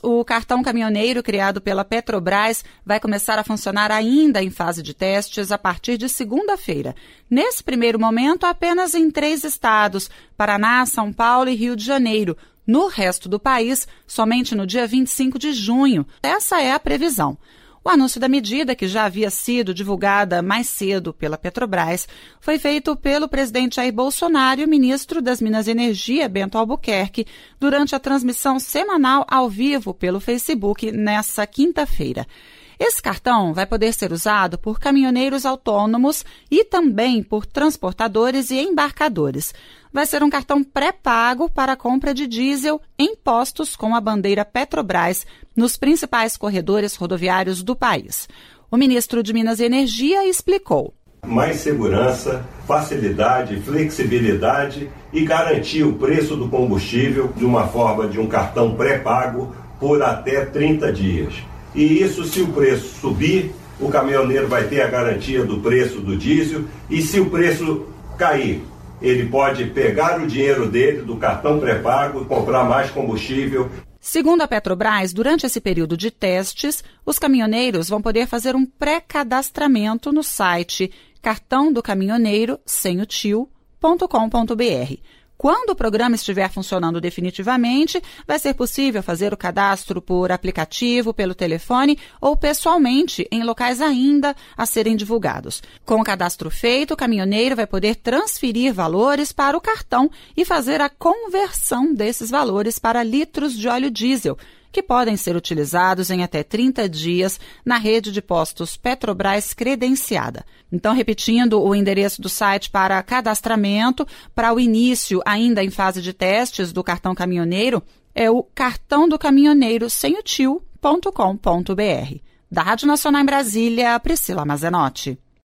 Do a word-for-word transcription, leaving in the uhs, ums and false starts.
O cartão caminhoneiro criado pela Petrobras vai começar a funcionar ainda em fase de testes a partir de segunda-feira. Nesse primeiro momento, apenas em três estados, Paraná, São Paulo e Rio de Janeiro. No resto do país, somente no dia vinte e cinco de junho. Essa é a previsão. O anúncio da medida, que já havia sido divulgada mais cedo pela Petrobras, foi feito pelo presidente Jair Bolsonaro e o ministro das Minas e Energia, Bento Albuquerque, durante a transmissão semanal ao vivo pelo Facebook nesta quinta-feira. Esse cartão vai poder ser usado por caminhoneiros autônomos e também por transportadores e embarcadores. Vai ser um cartão pré-pago para a compra de diesel em postos com a bandeira Petrobras nos principais corredores rodoviários do país. O ministro de Minas e Energia explicou. Mais segurança, facilidade, flexibilidade e garantir o preço do combustível de uma forma de um cartão pré-pago por até trinta dias. E isso, se o preço subir, o caminhoneiro vai ter a garantia do preço do diesel, e se o preço cair, ele pode pegar o dinheiro dele do cartão pré-pago e comprar mais combustível. Segundo a Petrobras, durante esse período de testes, os caminhoneiros vão poder fazer um pré-cadastramento no site cartão do caminhoneiro sem o tio ponto com ponto br. Quando o programa estiver funcionando definitivamente, vai ser possível fazer o cadastro por aplicativo, pelo telefone ou pessoalmente em locais ainda a serem divulgados. Com o cadastro feito, o caminhoneiro vai poder transferir valores para o cartão e fazer a conversão desses valores para litros de óleo diesel, que podem ser utilizados em até trinta dias na rede de postos Petrobras credenciada. Então, repetindo o endereço do site para cadastramento, para o início ainda em fase de testes do cartão caminhoneiro, é o cartão do caminhoneiro sem o tio ponto com ponto br. Da Rádio Nacional em Brasília, Priscila Mazenotti.